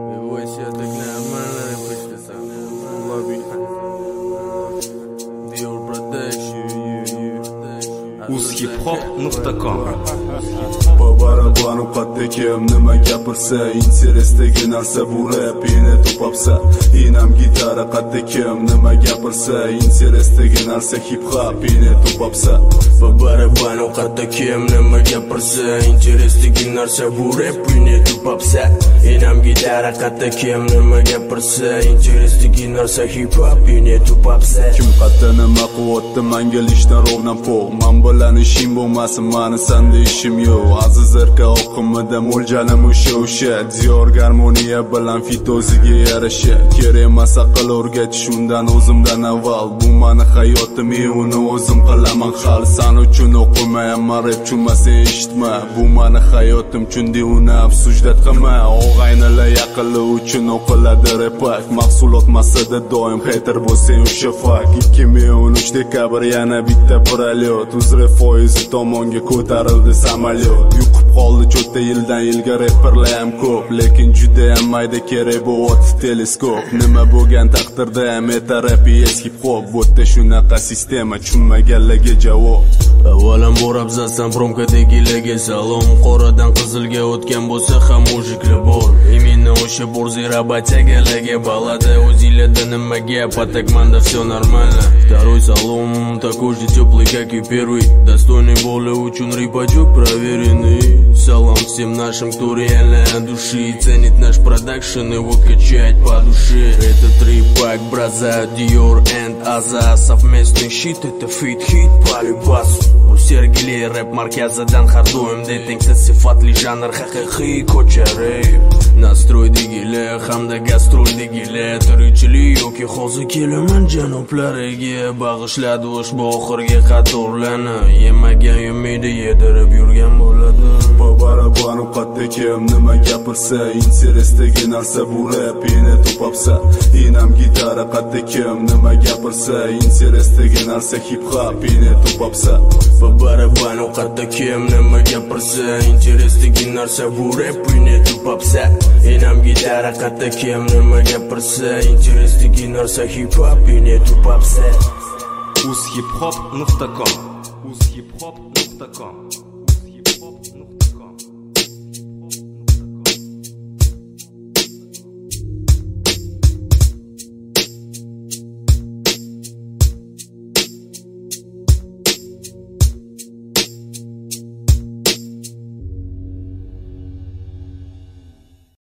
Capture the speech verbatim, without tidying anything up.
Вообще так нормально обычно сам. Лобби. Dior Production. uz hip hop nuqta com. Po barabanu qattekim nima gapirsa, interesdagi narsa bu rap ini topapsa. Inam gitara qattekim nima gapirsa, interesdagi narsa hip hop ini topapsa. Po barabanu qattekim nima gapirsa, interesdagi narsa bu rap ini topapsa. Inam gitara qattekim nima gapirsa, interesdagi narsa hip hop ini topapsa. Kim qatta nima quvvatdi menga lishdan rovna po. Men bilan ishim bo'lmasin, meni sanda ishim yo'q. Aziz erka oqimida mo'ljalim o'sha o'sha. Dior garmoniya bilan fit o'ziga yarasha. Kerak emas aql o'rgatish undan o'zimdan avval. Bu meni hayotim, men uni o'zim qilaman hal. Sen uchun o'qimayman rap, chunmasa eshitma. Bu meni hayotim, chunki uni afsusdat qilma. Og'aynilar yaqinlar uchun o'qiladi repak. Mahsulot masada doim hater bo'lsang o'sha fak. ikki ming o'n uch dekabr yana bitta prolет. Uzre foizi tomonga ko'tarildi samolyot. Yuqib qoldi cho'tta yildan yilga rapperlar ham ko'p, lekin juda ham mayda kerak bo'lyapti teleskop. Nima bo'lgan taqdirda ham meta rap hip hop. Bo'tda shunaqa sistema, tushunmaganlarga javob. Avvalam borab zasan promkadagilarga salom. Qoradan qizilga o'tgan bo'lsa ham mujiklar bor. Именно o'sha borzi rabotagalarga balada. O'zinglarda nima gap, а так manda все нормально. Второй салон такой же теплый, как и первый. Достойный боли учун рипачок проверенный. Салам всем нашим, кто реально от души ценит наш продакшн, его качает по душе. Это трипак, браза, Dior and Aza. Совместный щит, это фит-хит по любасу. Bu sergili rap markazidan har doimda tengsiz sifatli janr haqiqiy ko'chari. Nastroydagilar hamda gastroldagilar tirikchilik yoki hozir kelaman janoblariga bag'ishladi ushbu oxirgi qatorlarni. Yemagan yemaydi, yedirib yurgan bo'ladi. Po barabanu qattekim nima gapirsa, interesdagi narsa bu rap ini topapsa. Inam gitara qattekim nima gapirsa, interesdagi narsa hip hop ini topapsa. Po barabanu qattekim nima gapirsa, interesdagi narsa bu rap ini topapsa. Inam gitara qattekim nima gapirsa, interesdagi narsa hip hop ini topapsa. uz hip hop nuqta com. uz hip hop nuqta com.